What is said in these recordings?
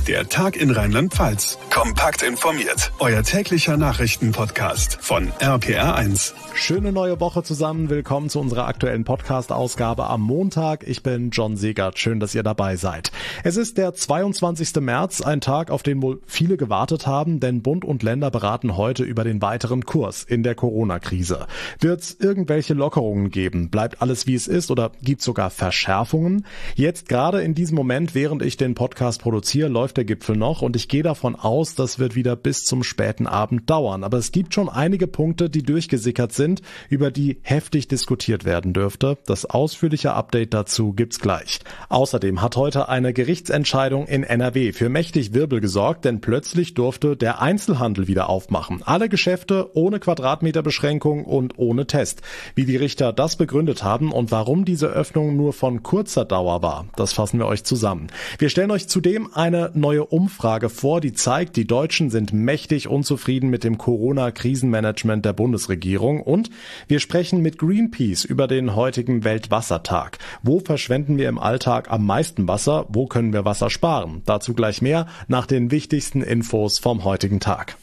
Der Tag in Rheinland-Pfalz. Kompakt informiert. Euer täglicher Nachrichtenpodcast von RPR1. Schöne neue Woche zusammen. Willkommen zu unserer aktuellen Podcast-Ausgabe am Montag. Ich bin John Segert. Schön, dass ihr dabei seid. Es ist der 22. März, ein Tag, auf den wohl viele gewartet haben, denn Bund und Länder beraten heute über den weiteren Kurs in der Corona-Krise. Wird es irgendwelche Lockerungen geben? Bleibt alles wie es ist oder gibt es sogar Verschärfungen? Jetzt gerade in diesem Moment, während ich den Podcast produziere, läuft der Gipfel noch und ich gehe davon aus, das wird wieder bis zum späten Abend dauern. Aber es gibt schon einige Punkte, die durchgesickert sind, über die heftig diskutiert werden dürfte. Das ausführliche Update dazu gibt's gleich. Außerdem hat heute eine Gerichtsentscheidung in NRW für mächtig Wirbel gesorgt, denn plötzlich durfte der Einzelhandel wieder aufmachen. Alle Geschäfte ohne Quadratmeterbeschränkung und ohne Test. Wie die Richter das begründet haben und warum diese Öffnung nur von kurzer Dauer war, das fassen wir euch zusammen. Wir stellen euch zudem eine neue Umfrage vor, die zeigt, die Deutschen sind mächtig unzufrieden mit dem Corona-Krisenmanagement der Bundesregierung und wir sprechen mit Greenpeace über den heutigen Weltwassertag. Wo verschwenden wir im Alltag am meisten Wasser? Wo können wir Wasser sparen? Dazu gleich mehr nach den wichtigsten Infos vom heutigen Tag.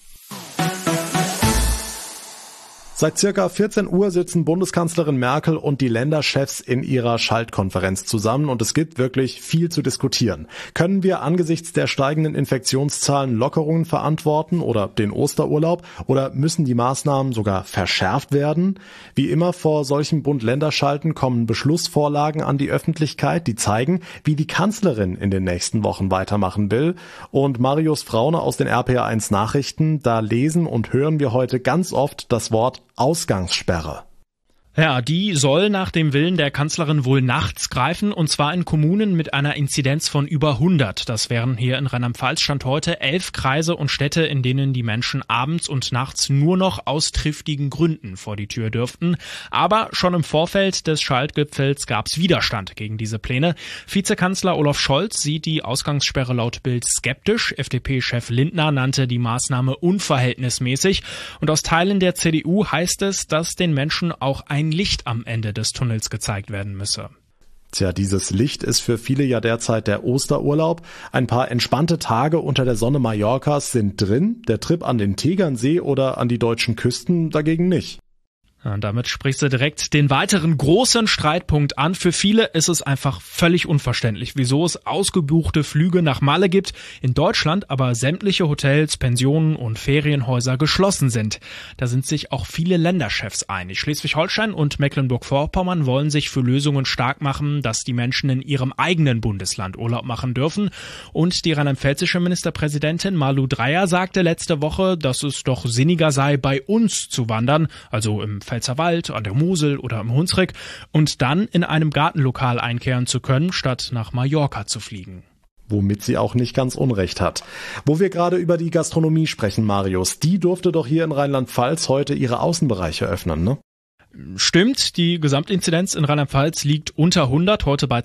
Seit circa 14 Uhr sitzen Bundeskanzlerin Merkel und die Länderchefs in ihrer Schaltkonferenz zusammen und es gibt wirklich viel zu diskutieren. Können wir angesichts der steigenden Infektionszahlen Lockerungen verantworten oder den Osterurlaub oder müssen die Maßnahmen sogar verschärft werden? Wie immer vor solchen Bund-Länder-Schalten kommen Beschlussvorlagen an die Öffentlichkeit, die zeigen, wie die Kanzlerin in den nächsten Wochen weitermachen will. Und Marius Fraune aus den RPR1 Nachrichten, da lesen und hören wir heute ganz oft das Wort Ausgangssperre. Ja, die soll nach dem Willen der Kanzlerin wohl nachts greifen, und zwar in Kommunen mit einer Inzidenz von über 100. Das wären hier in Rheinland-Pfalz Stand heute 11 Kreise und Städte, in denen die Menschen abends und nachts nur noch aus triftigen Gründen vor die Tür dürften. Aber schon im Vorfeld des Schaltgipfels gab es Widerstand gegen diese Pläne. Vizekanzler Olaf Scholz sieht die Ausgangssperre laut Bild skeptisch. FDP-Chef Lindner nannte die Maßnahme unverhältnismäßig. Und aus Teilen der CDU heißt es, dass den Menschen auch ein Licht am Ende des Tunnels gezeigt werden müsse. Tja, dieses Licht ist für viele ja derzeit der Osterurlaub. Ein paar entspannte Tage unter der Sonne Mallorcas sind drin, der Trip an den Tegernsee oder an die deutschen Küsten dagegen nicht. Und damit sprichst du direkt den weiteren großen Streitpunkt an. Für viele ist es einfach völlig unverständlich, wieso es ausgebuchte Flüge nach Malle gibt, in Deutschland aber sämtliche Hotels, Pensionen und Ferienhäuser geschlossen sind. Da sind sich auch viele Länderchefs einig. Schleswig-Holstein und Mecklenburg-Vorpommern wollen sich für Lösungen stark machen, dass die Menschen in ihrem eigenen Bundesland Urlaub machen dürfen. Und die rheinland-pfälzische Ministerpräsidentin Malu Dreyer sagte letzte Woche, dass es doch sinniger sei, bei uns zu wandern, also im Pfälzerwald, an der Mosel oder im Hunsrück und dann in einem Gartenlokal einkehren zu können, statt nach Mallorca zu fliegen. Womit sie auch nicht ganz Unrecht hat. Wo wir gerade über die Gastronomie sprechen, Marius, die durfte doch hier in Rheinland-Pfalz heute ihre Außenbereiche öffnen, ne? Stimmt, die Gesamtinzidenz in Rheinland-Pfalz liegt unter 100, heute bei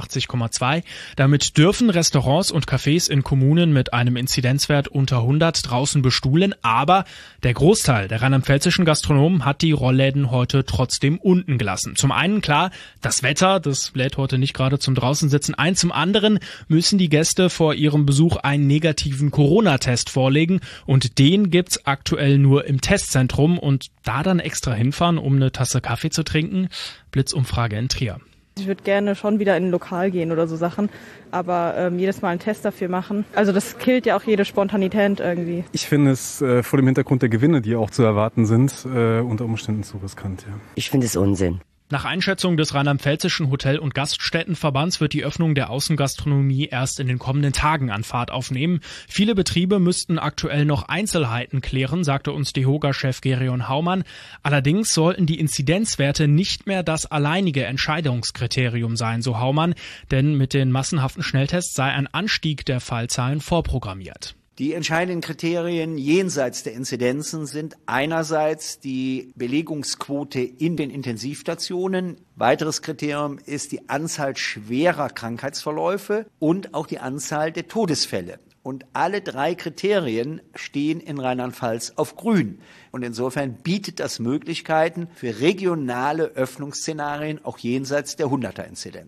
82,2. Damit dürfen Restaurants und Cafés in Kommunen mit einem Inzidenzwert unter 100 draußen bestuhlen, aber der Großteil der rheinland-pfälzischen Gastronomen hat die Rollläden heute trotzdem unten gelassen. Zum einen klar, das Wetter, das lädt heute nicht gerade zum Draußensitzen ein. Zum anderen müssen die Gäste vor ihrem Besuch einen negativen Corona-Test vorlegen und den gibt's aktuell nur im Testzentrum und da dann extra hinfahren, um eine Tasse Kaffee zu trinken? Blitzumfrage in Trier. Ich würde gerne schon wieder in ein Lokal gehen oder so Sachen, aber jedes Mal einen Test dafür machen. Also das killt ja auch jede Spontanität irgendwie. Ich finde es vor dem Hintergrund der Gewinne, die auch zu erwarten sind, unter Umständen zu riskant. Ja. Ich finde es Unsinn. Nach Einschätzung des Rheinland-Pfälzischen Hotel- und Gaststättenverbands wird die Öffnung der Außengastronomie erst in den kommenden Tagen an Fahrt aufnehmen. Viele Betriebe müssten aktuell noch Einzelheiten klären, sagte uns DEHOGA-Chef Gerion Haumann. Allerdings sollten die Inzidenzwerte nicht mehr das alleinige Entscheidungskriterium sein, so Haumann, denn mit den massenhaften Schnelltests sei ein Anstieg der Fallzahlen vorprogrammiert. Die entscheidenden Kriterien jenseits der Inzidenzen sind einerseits die Belegungsquote in den Intensivstationen. Weiteres Kriterium ist die Anzahl schwerer Krankheitsverläufe und auch die Anzahl der Todesfälle. Und alle drei Kriterien stehen in Rheinland-Pfalz auf Grün. Und insofern bietet das Möglichkeiten für regionale Öffnungsszenarien auch jenseits der 100er-Inzidenz.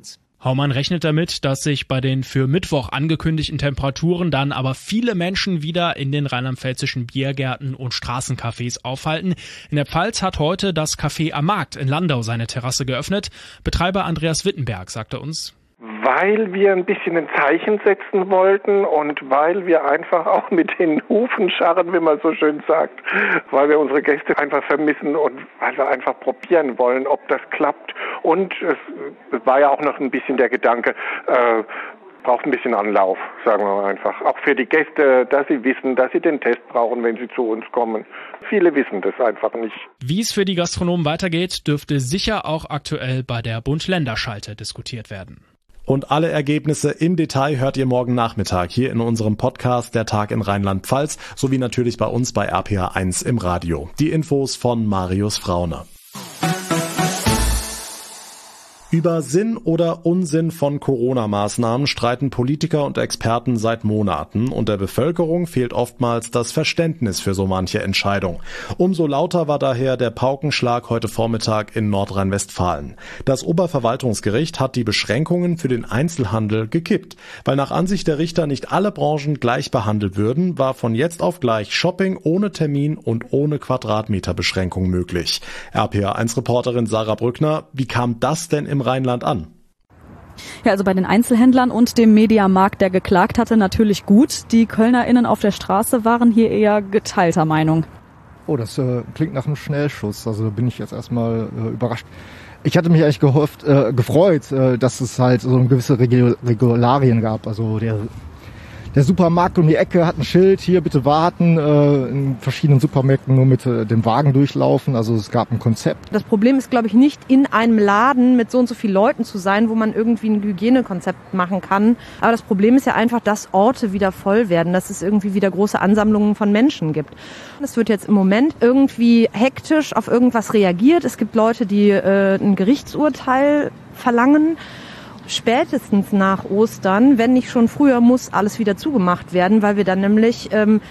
Haumann rechnet damit, dass sich bei den für Mittwoch angekündigten Temperaturen dann aber viele Menschen wieder in den rheinland-pfälzischen Biergärten und Straßencafés aufhalten. In der Pfalz hat heute das Café am Markt in Landau seine Terrasse geöffnet. Betreiber Andreas Wittenberg sagte uns: Weil wir ein bisschen ein Zeichen setzen wollten und weil wir einfach auch mit den Hufen scharren, wie man so schön sagt, weil wir unsere Gäste einfach vermissen und weil wir einfach probieren wollen, ob das klappt. Und es war ja auch noch ein bisschen der Gedanke, braucht ein bisschen Anlauf, sagen wir mal einfach. Auch für die Gäste, dass sie wissen, dass sie den Test brauchen, wenn sie zu uns kommen. Viele wissen das einfach nicht. Wie es für die Gastronomen weitergeht, dürfte sicher auch aktuell bei der Bund-Länder-Schalte diskutiert werden. Und alle Ergebnisse im Detail hört ihr morgen Nachmittag hier in unserem Podcast Der Tag in Rheinland-Pfalz sowie natürlich bei uns bei RPA1 im Radio. Die Infos von Marius Fraune. Über Sinn oder Unsinn von Corona-Maßnahmen streiten Politiker und Experten seit Monaten und der Bevölkerung fehlt oftmals das Verständnis für so manche Entscheidung. Umso lauter war daher der Paukenschlag heute Vormittag in Nordrhein-Westfalen. Das Oberverwaltungsgericht hat die Beschränkungen für den Einzelhandel gekippt. Weil nach Ansicht der Richter nicht alle Branchen gleich behandelt würden, war von jetzt auf gleich Shopping ohne Termin und ohne Quadratmeterbeschränkung möglich. RPA1-Reporterin Sarah Brückner, wie kam das denn im Rheinland an? Ja, also bei den Einzelhändlern und dem Mediamarkt, der geklagt hatte, natürlich gut. Die KölnerInnen auf der Straße waren hier eher geteilter Meinung. Oh, das klingt nach einem Schnellschuss. Also da bin ich jetzt erstmal überrascht. Ich hatte mich eigentlich gefreut, dass es halt so eine gewisse Regularien gab. Also der Supermarkt um die Ecke hat ein Schild, hier bitte warten, in verschiedenen Supermärkten nur mit dem Wagen durchlaufen, also es gab ein Konzept. Das Problem ist, glaube ich, nicht in einem Laden mit so und so vielen Leuten zu sein, wo man irgendwie ein Hygienekonzept machen kann. Aber das Problem ist ja einfach, dass Orte wieder voll werden, dass es irgendwie wieder große Ansammlungen von Menschen gibt. Es wird jetzt im Moment irgendwie hektisch auf irgendwas reagiert. Es gibt Leute, die ein Gerichtsurteil verlangen. Spätestens nach Ostern, wenn nicht schon früher, muss alles wieder zugemacht werden, weil wir dann nämlich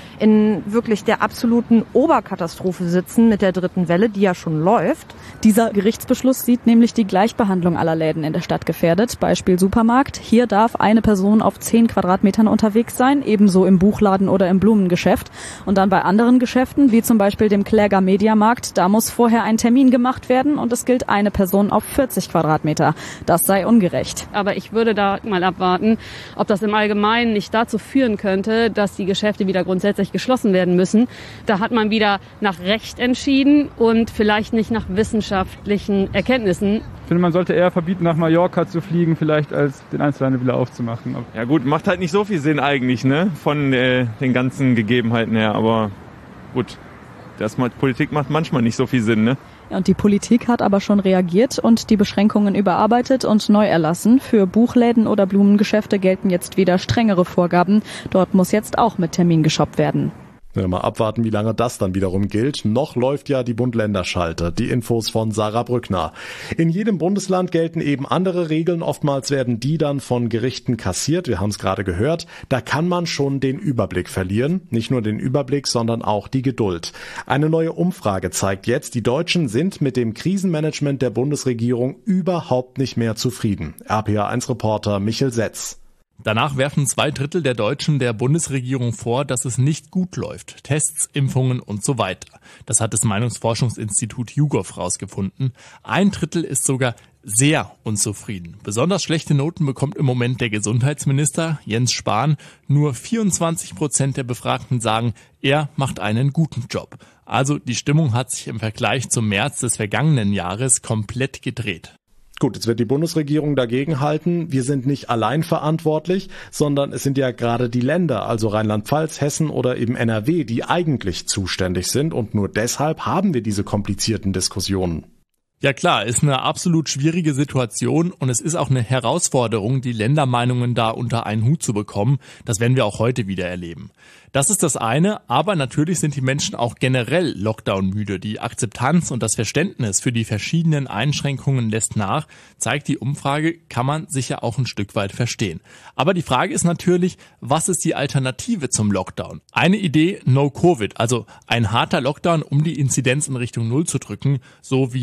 in wirklich der absoluten Oberkatastrophe sitzen mit der dritten Welle, die ja schon läuft. Dieser Gerichtsbeschluss sieht nämlich die Gleichbehandlung aller Läden in der Stadt gefährdet. Beispiel Supermarkt. Hier darf eine Person auf 10 Quadratmetern unterwegs sein, ebenso im Buchladen oder im Blumengeschäft. Und dann bei anderen Geschäften, wie zum Beispiel dem Kläger Mediamarkt, da muss vorher ein Termin gemacht werden und es gilt eine Person auf 40 Quadratmeter. Das sei ungerecht. Aber ich würde da mal abwarten, ob das im Allgemeinen nicht dazu führen könnte, dass die Geschäfte wieder grundsätzlich geschlossen werden müssen. Da hat man wieder nach Recht entschieden und vielleicht nicht nach wissenschaftlichen Erkenntnissen. Ich finde, man sollte eher verbieten, nach Mallorca zu fliegen, vielleicht als den Einzelhandel wieder aufzumachen. Ja gut, macht halt nicht so viel Sinn eigentlich, ne, von den ganzen Gegebenheiten her. Aber gut, Politik macht manchmal nicht so viel Sinn, ne? Und die Politik hat aber schon reagiert und die Beschränkungen überarbeitet und neu erlassen. Für Buchläden oder Blumengeschäfte gelten jetzt wieder strengere Vorgaben. Dort muss jetzt auch mit Termin geshoppt werden. Ja, mal abwarten, wie lange das dann wiederum gilt. Noch läuft ja die Bund-Länder-Schalte. Die Infos von Sarah Brückner. In jedem Bundesland gelten eben andere Regeln. Oftmals werden die dann von Gerichten kassiert. Wir haben es gerade gehört. Da kann man schon den Überblick verlieren. Nicht nur den Überblick, sondern auch die Geduld. Eine neue Umfrage zeigt jetzt, die Deutschen sind mit dem Krisenmanagement der Bundesregierung überhaupt nicht mehr zufrieden. RPA1-Reporter Michel Setz. Danach werfen 2/3 der Deutschen der Bundesregierung vor, dass es nicht gut läuft. Tests, Impfungen und so weiter. Das hat das Meinungsforschungsinstitut YouGov rausgefunden. 1/3 ist sogar sehr unzufrieden. Besonders schlechte Noten bekommt im Moment der Gesundheitsminister Jens Spahn. Nur 24% der Befragten sagen, er macht einen guten Job. Also die Stimmung hat sich im Vergleich zum März des vergangenen Jahres komplett gedreht. Gut, jetzt wird die Bundesregierung dagegenhalten. Wir sind nicht allein verantwortlich, sondern es sind ja gerade die Länder, also Rheinland-Pfalz, Hessen oder eben NRW, die eigentlich zuständig sind. Und nur deshalb haben wir diese komplizierten Diskussionen. Ja klar, ist eine absolut schwierige Situation und es ist auch eine Herausforderung, die Ländermeinungen da unter einen Hut zu bekommen. Das werden wir auch heute wieder erleben. Das ist das eine, aber natürlich sind die Menschen auch generell Lockdown-müde. Die Akzeptanz und das Verständnis für die verschiedenen Einschränkungen lässt nach, zeigt die Umfrage, kann man sicher auch ein Stück weit verstehen. Aber die Frage ist natürlich, was ist die Alternative zum Lockdown? Eine Idee, No-Covid, also ein harter Lockdown, um die Inzidenz in Richtung Null zu drücken, so wie es in Neuseeland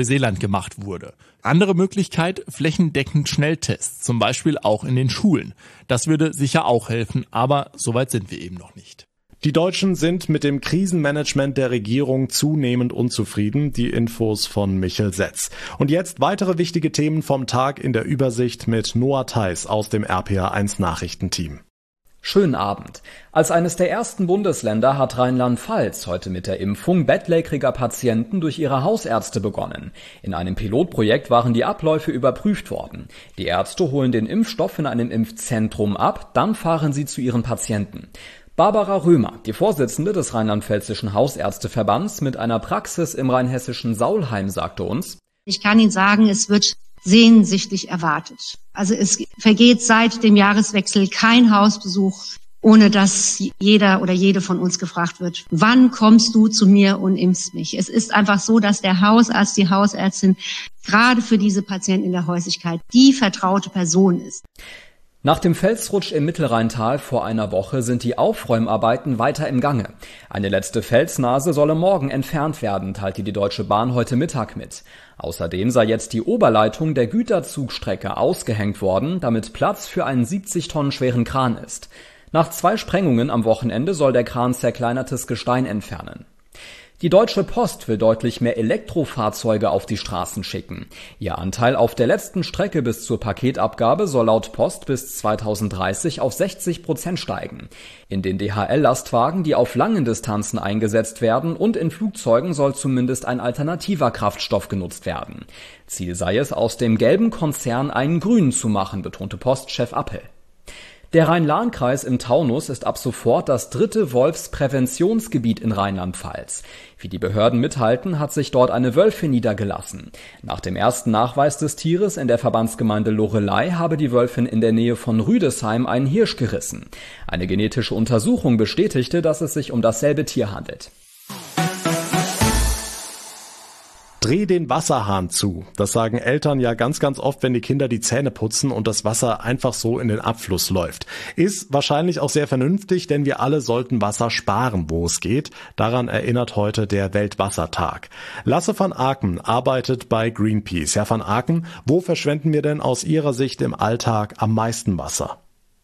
Neuseeland gemacht wurde. Andere Möglichkeit, flächendeckend Schnelltests, zum Beispiel auch in den Schulen. Das würde sicher auch helfen, aber soweit sind wir eben noch nicht. Die Deutschen sind mit dem Krisenmanagement der Regierung zunehmend unzufrieden. Die Infos von Michel Setz. Und jetzt weitere wichtige Themen vom Tag in der Übersicht mit Noah Theis aus dem RPA1 Nachrichtenteam. Schönen Abend. Als eines der ersten Bundesländer hat Rheinland-Pfalz heute mit der Impfung bettlägeriger Patienten durch ihre Hausärzte begonnen. In einem Pilotprojekt waren die Abläufe überprüft worden. Die Ärzte holen den Impfstoff in einem Impfzentrum ab, dann fahren sie zu ihren Patienten. Barbara Römer, die Vorsitzende des Rheinland-Pfälzischen Hausärzteverbands mit einer Praxis im rheinhessischen Saulheim, sagte uns: Ich kann Ihnen sagen, es wird sehnsüchtig erwartet. Also es vergeht seit dem Jahreswechsel kein Hausbesuch, ohne dass jeder oder jede von uns gefragt wird: Wann kommst du zu mir und impfst mich? Es ist einfach so, dass der Hausarzt, die Hausärztin gerade für diese Patienten in der Häuslichkeit die vertraute Person ist. Nach dem Felsrutsch im Mittelrheintal vor einer Woche sind die Aufräumarbeiten weiter im Gange. Eine letzte Felsnase solle morgen entfernt werden, teilte die Deutsche Bahn heute Mittag mit. Außerdem sei jetzt die Oberleitung der Güterzugstrecke ausgehängt worden, damit Platz für einen 70 Tonnen schweren Kran ist. Nach 2 Sprengungen am Wochenende soll der Kran zerkleinertes Gestein entfernen. Die Deutsche Post will deutlich mehr Elektrofahrzeuge auf die Straßen schicken. Ihr Anteil auf der letzten Strecke bis zur Paketabgabe soll laut Post bis 2030 auf 60% steigen. In den DHL-Lastwagen, die auf langen Distanzen eingesetzt werden, und in Flugzeugen soll zumindest ein alternativer Kraftstoff genutzt werden. Ziel sei es, aus dem gelben Konzern einen grünen zu machen, betonte Postchef Appel. Der Rhein-Lahn-Kreis im Taunus ist ab sofort das 3. Wolfspräventionsgebiet in Rheinland-Pfalz. Wie die Behörden mithalten, hat sich dort eine Wölfin niedergelassen. Nach dem ersten Nachweis des Tieres in der Verbandsgemeinde Loreley habe die Wölfin in der Nähe von Rüdesheim einen Hirsch gerissen. Eine genetische Untersuchung bestätigte, dass es sich um dasselbe Tier handelt. Dreh den Wasserhahn zu. Das sagen Eltern ja ganz, ganz oft, wenn die Kinder die Zähne putzen und das Wasser einfach so in den Abfluss läuft. Ist wahrscheinlich auch sehr vernünftig, denn wir alle sollten Wasser sparen, wo es geht. Daran erinnert heute der Weltwassertag. Lasse van Aken arbeitet bei Greenpeace. Herr van Aken, wo verschwenden wir denn aus Ihrer Sicht im Alltag am meisten Wasser?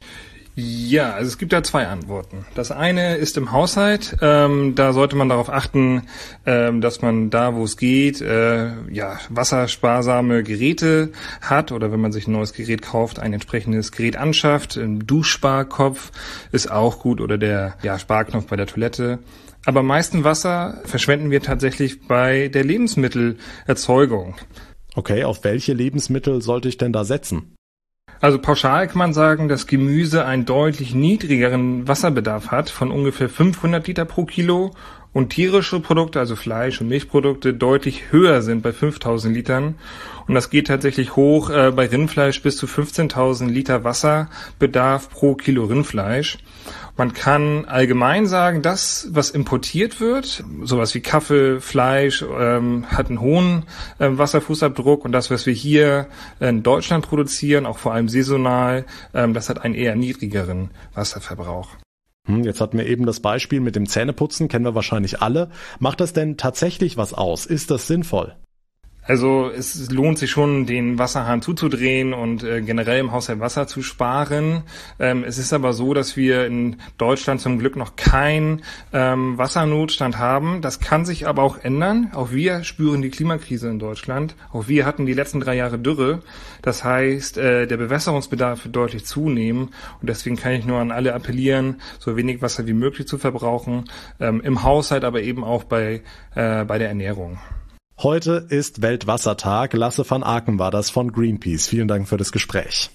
Ja, also es gibt da 2 Antworten. Das eine ist im Haushalt. Da sollte man darauf achten, dass man da, wo es geht, wassersparsame Geräte hat, oder wenn man sich ein neues Gerät kauft, ein entsprechendes Gerät anschafft. Ein Duschsparkopf ist auch gut, oder der Sparknopf bei der Toilette. Aber am meisten Wasser verschwenden wir tatsächlich bei der Lebensmittelerzeugung. Okay, auf welche Lebensmittel sollte ich denn da setzen? Also pauschal kann man sagen, dass Gemüse einen deutlich niedrigeren Wasserbedarf hat, von ungefähr 500 Liter pro Kilo, und tierische Produkte, also Fleisch- und Milchprodukte, deutlich höher sind bei 5.000 Litern. Und das geht tatsächlich hoch bei Rindfleisch bis zu 15.000 Liter Wasserbedarf pro Kilo Rindfleisch. Man kann allgemein sagen, das, was importiert wird, sowas wie Kaffee, Fleisch, hat einen hohen Wasserfußabdruck, und das, was wir hier in Deutschland produzieren, auch vor allem saisonal, das hat einen eher niedrigeren Wasserverbrauch. Jetzt hatten wir eben das Beispiel mit dem Zähneputzen, kennen wir wahrscheinlich alle. Macht das denn tatsächlich was aus? Ist das sinnvoll? Also es lohnt sich schon, den Wasserhahn zuzudrehen und generell im Haushalt Wasser zu sparen. Es ist aber so, dass wir in Deutschland zum Glück noch keinen Wassernotstand haben. Das kann sich aber auch ändern. Auch wir spüren die Klimakrise in Deutschland. Auch wir hatten die letzten 3 Jahre Dürre. Das heißt, der Bewässerungsbedarf wird deutlich zunehmen. Und deswegen kann ich nur an alle appellieren, so wenig Wasser wie möglich zu verbrauchen. Im Haushalt, aber eben auch bei der Ernährung. Heute ist Weltwassertag. Lasse van Aken war das von Greenpeace. Vielen Dank für das Gespräch.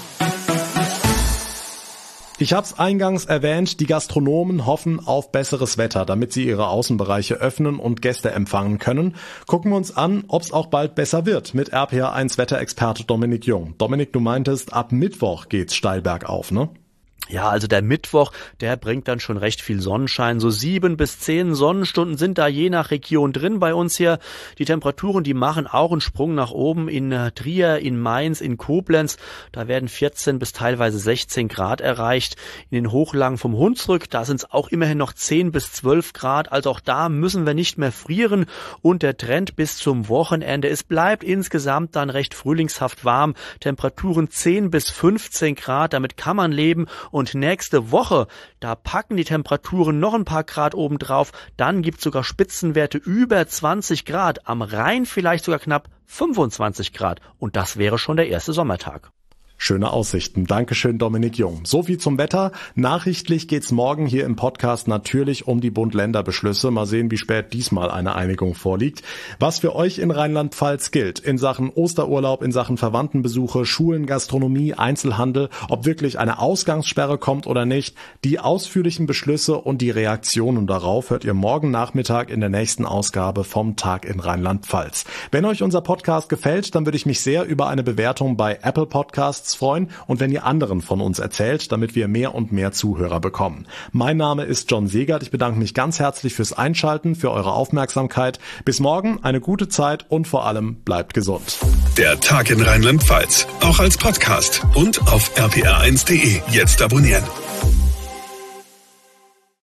Ich habe es eingangs erwähnt, die Gastronomen hoffen auf besseres Wetter, damit sie ihre Außenbereiche öffnen und Gäste empfangen können. Gucken wir uns an, ob es auch bald besser wird, mit RPA1 Wetterexperte Dominik Jung. Dominik, du meintest, ab Mittwoch geht's steil bergauf, ne? Ja, also der Mittwoch, der bringt dann schon recht viel Sonnenschein. So 7 bis 10 Sonnenstunden sind da je nach Region drin bei uns hier. Die Temperaturen, die machen auch einen Sprung nach oben in Trier, in Mainz, in Koblenz. Da werden 14 bis teilweise 16 Grad erreicht. In den Hochlagen vom Hunsrück, da sind es auch immerhin noch 10 bis 12 Grad. Also auch da müssen wir nicht mehr frieren. Und der Trend bis zum Wochenende, es bleibt insgesamt dann recht frühlingshaft warm. Temperaturen 10 bis 15 Grad, damit kann man leben. Und nächste Woche, da packen die Temperaturen noch ein paar Grad obendrauf. Dann gibt es sogar Spitzenwerte über 20 Grad. Am Rhein vielleicht sogar knapp 25 Grad. Und das wäre schon der erste Sommertag. Schöne Aussichten. Dankeschön, Dominik Jung. So viel zum Wetter. Nachrichtlich geht's morgen hier im Podcast natürlich um die Bund-Länder-Beschlüsse. Mal sehen, wie spät diesmal eine Einigung vorliegt. Was für euch in Rheinland-Pfalz gilt in Sachen Osterurlaub, in Sachen Verwandtenbesuche, Schulen, Gastronomie, Einzelhandel, ob wirklich eine Ausgangssperre kommt oder nicht, die ausführlichen Beschlüsse und die Reaktionen darauf hört ihr morgen Nachmittag in der nächsten Ausgabe vom Tag in Rheinland-Pfalz. Wenn euch unser Podcast gefällt, dann würde ich mich sehr über eine Bewertung bei Apple Podcasts freuen und wenn ihr anderen von uns erzählt, damit wir mehr und mehr Zuhörer bekommen. Mein Name ist John Segert. Ich bedanke mich ganz herzlich fürs Einschalten, für eure Aufmerksamkeit. Bis morgen, eine gute Zeit und vor allem bleibt gesund. Der Tag in Rheinland-Pfalz, auch als Podcast und auf rpr1.de. Jetzt abonnieren.